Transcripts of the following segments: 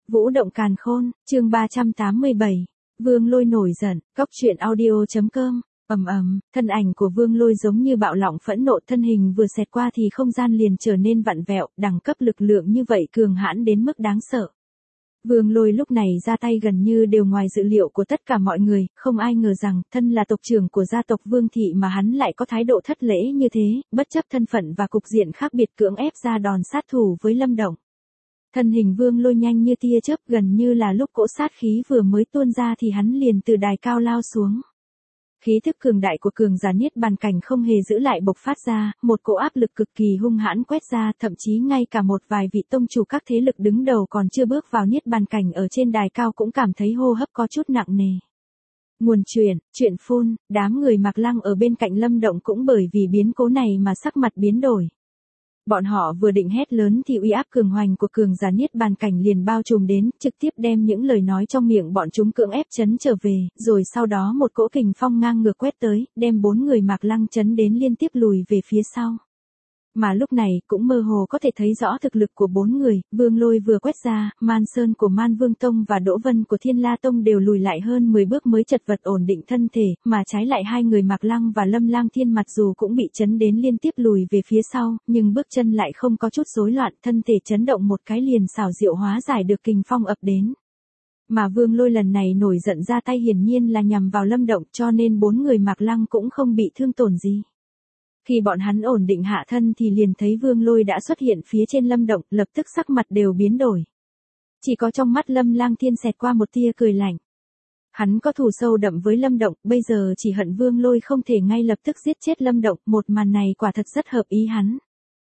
Vũ động càn khôn, chương 387. Vương Lôi nổi giận, cóc truyện audio.com. Thân ảnh của Vương Lôi giống như bạo long phẫn nộ, thân hình vừa xẹt qua thì không gian liền trở nên vặn vẹo, đẳng cấp lực lượng như vậy cường hãn đến mức đáng sợ. Vương Lôi lúc này ra tay gần như đều ngoài dự liệu của tất cả mọi người, không ai ngờ rằng, thân là tộc trưởng của gia tộc Vương Thị mà hắn lại có thái độ thất lễ như thế, bất chấp thân phận và cục diện khác biệt cưỡng ép ra đòn sát thủ với Lâm Động. Thân hình Vương Lôi nhanh như tia chớp, gần như là lúc cỗ sát khí vừa mới tuôn ra thì hắn liền từ đài cao lao xuống. Khí thức cường đại của cường giả niết bàn cảnh không hề giữ lại bộc phát ra, một cỗ áp lực cực kỳ hung hãn quét ra, thậm chí ngay cả một vài vị tông chủ các thế lực đứng đầu còn chưa bước vào niết bàn cảnh ở trên đài cao cũng cảm thấy hô hấp có chút nặng nề. Nguồn chuyện phun, đám người Mạc Lăng ở bên cạnh Lâm Động cũng bởi vì biến cố này mà sắc mặt biến đổi. Bọn họ vừa định hét lớn thì uy áp cường hoành của cường giả niết bàn cảnh liền bao trùm đến, trực tiếp đem những lời nói trong miệng bọn chúng cưỡng ép chấn trở về, rồi sau đó một cỗ kình phong ngang ngược quét tới, đem 4 người Mạc Lăng chấn đến liên tiếp lùi về phía sau. Mà lúc này cũng mơ hồ có thể thấy rõ thực lực của 4 người, Vương Lôi vừa quét ra, Man Sơn của Man Vương Tông và Đỗ Vân của Thiên La Tông đều lùi lại hơn 10 bước mới chật vật ổn định thân thể, mà trái lại hai người Mạc Lăng và Lâm Lang Thiên mặc dù cũng bị chấn đến liên tiếp lùi về phía sau, nhưng bước chân lại không có chút rối loạn, thân thể chấn động một cái liền xảo diệu hóa giải được kình phong ập đến. Mà Vương Lôi lần này nổi giận ra tay hiển nhiên là nhằm vào Lâm Động, cho nên 4 người Mạc Lăng cũng không bị thương tổn gì. Khi bọn hắn ổn định hạ thân thì liền thấy Vương Lôi đã xuất hiện phía trên Lâm Động, lập tức sắc mặt đều biến đổi. Chỉ có trong mắt Lâm Lang Thiên xẹt qua một tia cười lạnh. Hắn có thù sâu đậm với Lâm Động, bây giờ chỉ hận Vương Lôi không thể ngay lập tức giết chết Lâm Động, một màn này quả thật rất hợp ý hắn.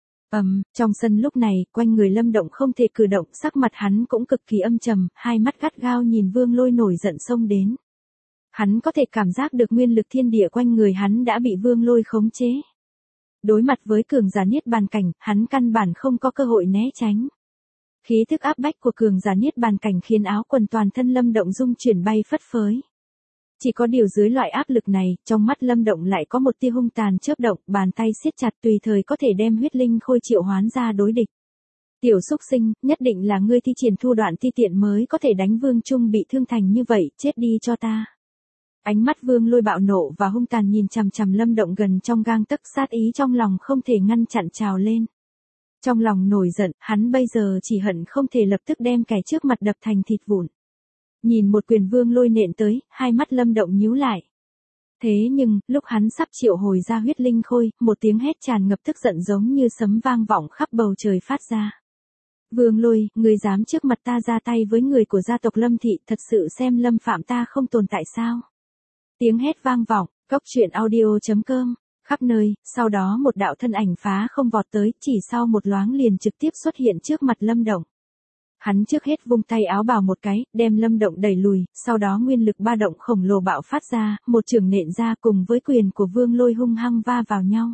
Trong sân lúc này, quanh người Lâm Động không thể cử động, sắc mặt hắn cũng cực kỳ âm trầm, hai mắt gắt gao nhìn Vương Lôi nổi giận xông đến. Hắn có thể cảm giác được nguyên lực thiên địa quanh người hắn đã bị Vương Lôi khống chế. Đối mặt với cường giả niết bàn cảnh, hắn căn bản không có cơ hội né tránh. Khí thức áp bách của cường giả niết bàn cảnh khiến áo quần toàn thân Lâm Động rung chuyển bay phất phới. Chỉ có điều dưới loại áp lực này, trong mắt Lâm Động lại có một tia hung tàn chớp động, bàn tay siết chặt tùy thời có thể đem huyết linh khôi triệu hoán ra đối địch. Tiểu xúc sinh, nhất định là ngươi thi triển thu đoạn ti tiện mới có thể đánh Vương Trung bị thương thành như vậy, chết đi cho ta. Ánh mắt Vương Lôi bạo nộ và hung tàn nhìn chằm chằm Lâm Động gần trong gang tấc, sát ý trong lòng không thể ngăn chặn trào lên. Trong lòng nổi giận, hắn bây giờ chỉ hận không thể lập tức đem kẻ trước mặt đập thành thịt vụn. Nhìn một quyền Vương Lôi nện tới, hai mắt Lâm Động nhíu lại. Thế nhưng, lúc hắn sắp triệu hồi ra huyết linh khôi, một tiếng hét tràn ngập tức giận giống như sấm vang vọng khắp bầu trời phát ra. Vương Lôi, ngươi dám trước mặt ta ra tay với người của gia tộc Lâm Thị, thật sự xem Lâm Phạm ta không tồn tại sao? Tiếng hét vang vọng, cóc truyện audio.com, khắp nơi, sau đó một đạo thân ảnh phá không vọt tới, chỉ sau một loáng liền trực tiếp xuất hiện trước mặt Lâm Động. Hắn trước hết vung tay áo bào một cái, đem Lâm Động đẩy lùi, sau đó nguyên lực ba động khổng lồ bạo phát ra, một chưởng nện ra cùng với quyền của Vương Lôi hung hăng va vào nhau.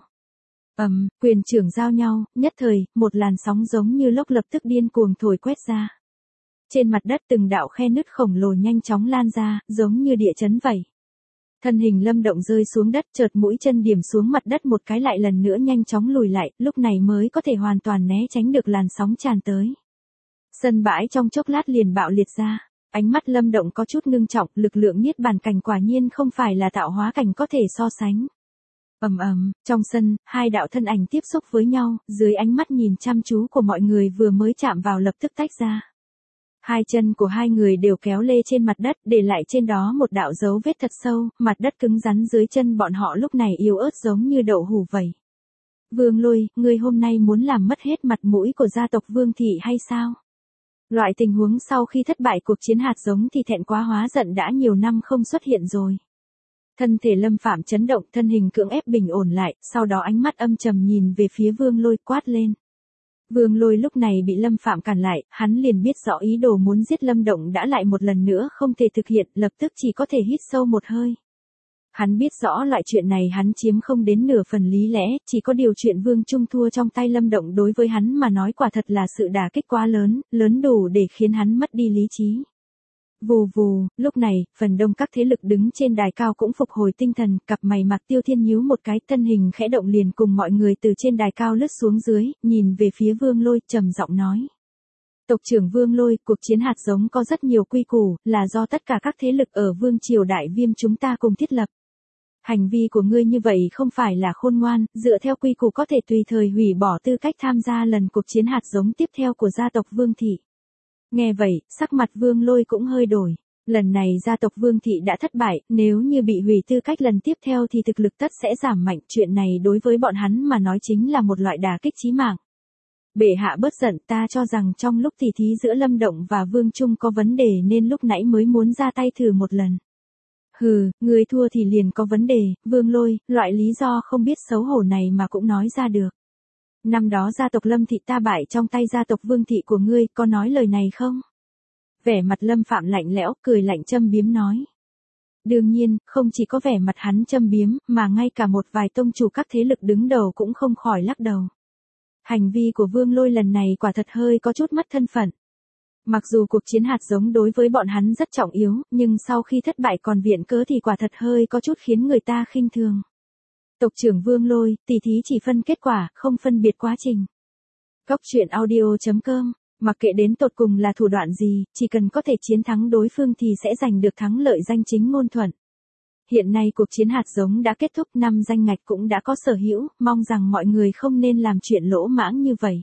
Quyền chưởng giao nhau, nhất thời, một làn sóng giống như lốc lập tức điên cuồng thổi quét ra. Trên mặt đất từng đạo khe nứt khổng lồ nhanh chóng lan ra, giống như địa chấn vậy. Thân hình Lâm Động rơi xuống đất, chợt mũi chân điểm xuống mặt đất một cái lại lần nữa nhanh chóng lùi lại, lúc này mới có thể hoàn toàn né tránh được làn sóng tràn tới. Sân bãi trong chốc lát liền bạo liệt ra, ánh mắt Lâm Động có chút ngưng trọng, lực lượng niết bàn cảnh quả nhiên không phải là tạo hóa cảnh có thể so sánh. Trong sân, hai đạo thân ảnh tiếp xúc với nhau, dưới ánh mắt nhìn chăm chú của mọi người vừa mới chạm vào lập tức tách ra. Hai chân của hai người đều kéo lê trên mặt đất, để lại trên đó một đạo dấu vết thật sâu, mặt đất cứng rắn dưới chân bọn họ lúc này yếu ớt giống như đậu hũ vậy. Vương Lôi, ngươi hôm nay muốn làm mất hết mặt mũi của gia tộc Vương Thị hay sao? Loại tình huống sau khi thất bại cuộc chiến hạt giống thì thẹn quá hóa giận đã nhiều năm không xuất hiện rồi. Thân thể Lâm Phạm chấn động, thân hình cưỡng ép bình ổn lại, sau đó ánh mắt âm trầm nhìn về phía Vương Lôi quát lên. Vương Lôi lúc này bị Lâm Phạm cản lại, hắn liền biết rõ ý đồ muốn giết Lâm Động đã lại một lần nữa không thể thực hiện, lập tức chỉ có thể hít sâu một hơi. Hắn biết rõ loại chuyện này hắn chiếm không đến nửa phần lý lẽ, chỉ có điều chuyện Vương Trung thua trong tay Lâm Động đối với hắn mà nói quả thật là sự đả kích quá lớn, lớn đủ để khiến hắn mất đi lý trí. Vù vù, lúc này, phần đông các thế lực đứng trên đài cao cũng phục hồi tinh thần, cặp mày Mạc Tiêu Thiên nhíu một cái, thân hình khẽ động liền cùng mọi người từ trên đài cao lướt xuống dưới, nhìn về phía Vương Lôi, trầm giọng nói. Tộc trưởng Vương Lôi, cuộc chiến hạt giống có rất nhiều quy củ, là do tất cả các thế lực ở Vương Triều Đại Viêm chúng ta cùng thiết lập. Hành vi của ngươi như vậy không phải là khôn ngoan, dựa theo quy củ có thể tùy thời hủy bỏ tư cách tham gia lần cuộc chiến hạt giống tiếp theo của gia tộc Vương Thị. Nghe vậy, sắc mặt Vương Lôi cũng hơi đổi. Lần này gia tộc Vương Thị đã thất bại, nếu như bị hủy tư cách lần tiếp theo thì thực lực tất sẽ giảm mạnh. Chuyện này đối với bọn hắn mà nói chính là một loại đả kích chí mạng. Bệ hạ bớt giận, ta cho rằng trong lúc tỉ thí giữa Lâm Động và Vương Trung có vấn đề nên lúc nãy mới muốn ra tay thử một lần. Hừ, người thua thì liền có vấn đề, Vương Lôi, loại lý do không biết xấu hổ này mà cũng nói ra được. Năm đó gia tộc Lâm Thị ta bại trong tay gia tộc Vương Thị của ngươi, có nói lời này không? Vẻ mặt Lâm Phạm lạnh lẽo, cười lạnh châm biếm nói. Đương nhiên, không chỉ có vẻ mặt hắn châm biếm, mà ngay cả một vài tông chủ các thế lực đứng đầu cũng không khỏi lắc đầu. Hành vi của Vương Lôi lần này quả thật hơi có chút mất thân phận. Mặc dù cuộc chiến hạt giống đối với bọn hắn rất trọng yếu, nhưng sau khi thất bại còn viện cớ thì quả thật hơi có chút khiến người ta khinh thường. Tộc trưởng Vương Lôi, tỷ thí chỉ phân kết quả, không phân biệt quá trình. Góc truyện audio.com, mặc kệ đến tột cùng là thủ đoạn gì, chỉ cần có thể chiến thắng đối phương thì sẽ giành được thắng lợi danh chính ngôn thuận. Hiện nay cuộc chiến hạt giống đã kết thúc, 5 danh ngạch cũng đã có sở hữu, mong rằng mọi người không nên làm chuyện lỗ mãng như vậy.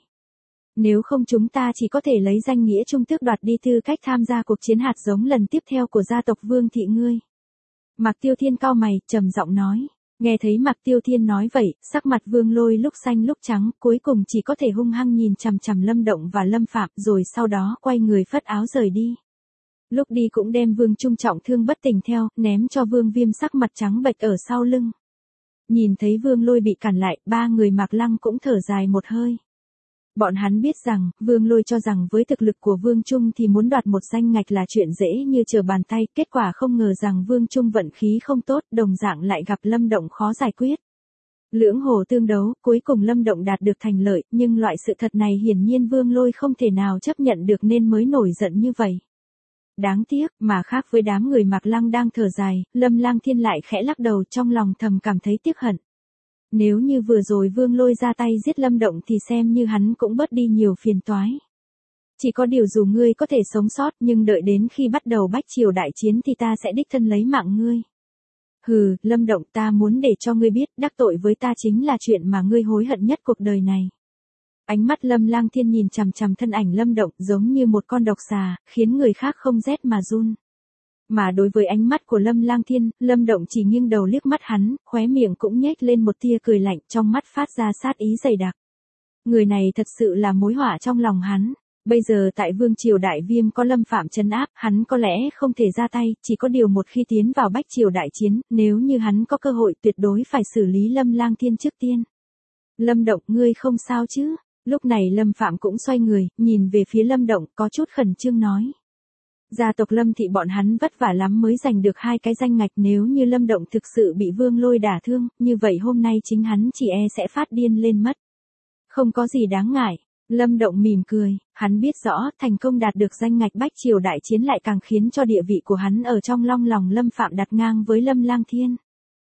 Nếu không chúng ta chỉ có thể lấy danh nghĩa trung tước đoạt đi tư cách tham gia cuộc chiến hạt giống lần tiếp theo của gia tộc Vương Thị ngươi. Mạc Tiêu Thiên cau mày, trầm giọng nói. Nghe thấy Mạc Tiêu Thiên nói vậy, sắc mặt Vương Lôi lúc xanh lúc trắng, cuối cùng chỉ có thể hung hăng nhìn chằm chằm Lâm Động và Lâm Phạm, rồi sau đó quay người phất áo rời đi. Lúc đi cũng đem Vương Trung trọng thương bất tỉnh theo, ném cho Vương Viêm sắc mặt trắng bệch ở sau lưng. Nhìn thấy Vương Lôi bị cản lại, ba người Mạc Lăng cũng thở dài một hơi. Bọn hắn biết rằng, Vương Lôi cho rằng với thực lực của Vương Trung thì muốn đoạt một danh ngạch là chuyện dễ như trở bàn tay, kết quả không ngờ rằng Vương Trung vận khí không tốt, đồng dạng lại gặp Lâm Động khó giải quyết. Lưỡng hồ tương đấu, cuối cùng Lâm Động đạt được thành lợi, nhưng loại sự thật này hiển nhiên Vương Lôi không thể nào chấp nhận được nên mới nổi giận như vậy. Đáng tiếc, mà khác với đám người Mạc Lăng đang thở dài, Lâm Lang Thiên lại khẽ lắc đầu, trong lòng thầm cảm thấy tiếc hận. Nếu như vừa rồi Vương Lôi ra tay giết Lâm Động thì xem như hắn cũng bớt đi nhiều phiền toái. Chỉ có điều dù ngươi có thể sống sót nhưng đợi đến khi bắt đầu bách triều đại chiến thì ta sẽ đích thân lấy mạng ngươi. Hừ, Lâm Động, ta muốn để cho ngươi biết đắc tội với ta chính là chuyện mà ngươi hối hận nhất cuộc đời này. Ánh mắt Lâm Lang Thiên nhìn chằm chằm thân ảnh Lâm Động giống như một con độc xà, khiến người khác không rét mà run. Mà đối với ánh mắt của Lâm Lang Thiên, Lâm Động chỉ nghiêng đầu liếc mắt hắn, khóe miệng cũng nhếch lên một tia cười lạnh, trong mắt phát ra sát ý dày đặc. Người này thật sự là mối họa trong lòng hắn. Bây giờ tại Vương Triều Đại Viêm có Lâm Phạm trấn áp, hắn có lẽ không thể ra tay, chỉ có điều một khi tiến vào bách triều đại chiến, nếu như hắn có cơ hội tuyệt đối phải xử lý Lâm Lang Thiên trước tiên. Lâm Động, ngươi không sao chứ? Lúc này Lâm Phạm cũng xoay người, nhìn về phía Lâm Động, có chút khẩn trương nói. Gia tộc Lâm Thị bọn hắn vất vả lắm mới giành được 2 cái danh ngạch, nếu như Lâm Động thực sự bị Vương Lôi đả thương, như vậy hôm nay chính hắn chỉ sẽ phát điên lên mất. Không có gì đáng ngại. Lâm Động mỉm cười, hắn biết rõ thành công đạt được danh ngạch bách triều đại chiến lại càng khiến cho địa vị của hắn ở trong lòng Lâm Phạm đặt ngang với Lâm Lang Thiên.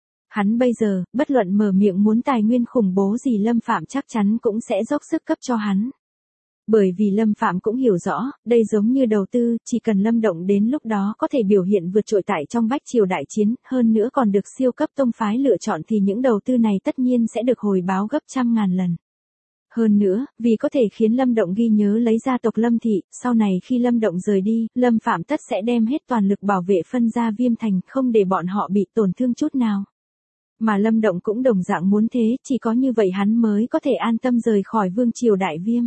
Hắn bây giờ, bất luận mở miệng muốn tài nguyên khủng bố gì Lâm Phạm chắc chắn cũng sẽ dốc sức cấp cho hắn. Bởi vì Lâm Phạm cũng hiểu rõ, đây giống như đầu tư, chỉ cần Lâm Động đến lúc đó có thể biểu hiện vượt trội tại trong bách triều đại chiến, hơn nữa còn được siêu cấp tông phái lựa chọn thì những đầu tư này tất nhiên sẽ được hồi báo gấp trăm ngàn lần. Hơn nữa, vì có thể khiến Lâm Động ghi nhớ lấy gia tộc Lâm Thị, sau này khi Lâm Động rời đi, Lâm Phạm tất sẽ đem hết toàn lực bảo vệ phân gia Viêm Thành, không để bọn họ bị tổn thương chút nào. Mà Lâm Động cũng đồng dạng muốn thế, chỉ có như vậy hắn mới có thể an tâm rời khỏi Vương Triều Đại Viêm.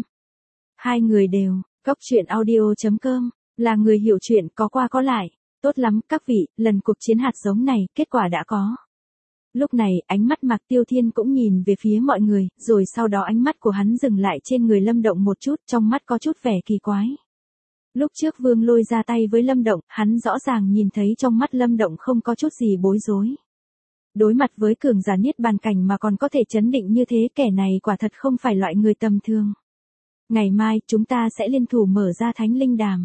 Hai người đều, góc truyện audio.com, là người hiểu chuyện có qua có lại. Tốt lắm các vị, lần cuộc chiến hạt giống này, kết quả đã có. Lúc này, ánh mắt Mạc Tiêu Thiên cũng nhìn về phía mọi người, rồi sau đó ánh mắt của hắn dừng lại trên người Lâm Động một chút, trong mắt có chút vẻ kỳ quái. Lúc trước Vương Lôi ra tay với Lâm Động, hắn rõ ràng nhìn thấy trong mắt Lâm Động không có chút gì bối rối. Đối mặt với cường giả niết bàn cảnh mà còn có thể chấn định như thế, kẻ này quả thật không phải loại người tầm thường. Ngày mai, chúng ta sẽ liên thủ mở ra Thánh Linh Đàm.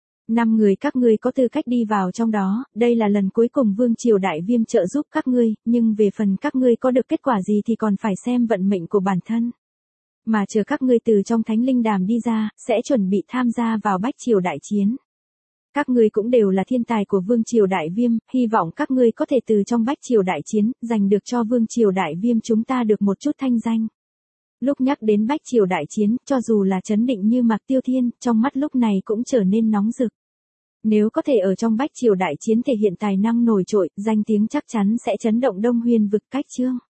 5 người các ngươi có tư cách đi vào trong đó, đây là lần cuối cùng Vương Triều Đại Viêm trợ giúp các ngươi, nhưng về phần các ngươi có được kết quả gì thì còn phải xem vận mệnh của bản thân. mà chờ các ngươi từ trong thánh linh đàm đi ra, sẽ chuẩn bị tham gia vào bách triều đại chiến. Các ngươi cũng đều là thiên tài của Vương triều Đại Viêm, hy vọng các ngươi có thể từ trong bách triều đại chiến, giành được cho Vương triều Đại Viêm chúng ta được một chút thanh danh. Lúc nhắc đến bách triều đại chiến, cho dù là chấn định như Mạc Tiêu Thiên, trong mắt lúc này cũng trở nên nóng rực. Nếu có thể ở trong bách triều đại chiến thể hiện tài năng nổi trội, danh tiếng chắc chắn sẽ chấn động Đông Huyền vực cách chương.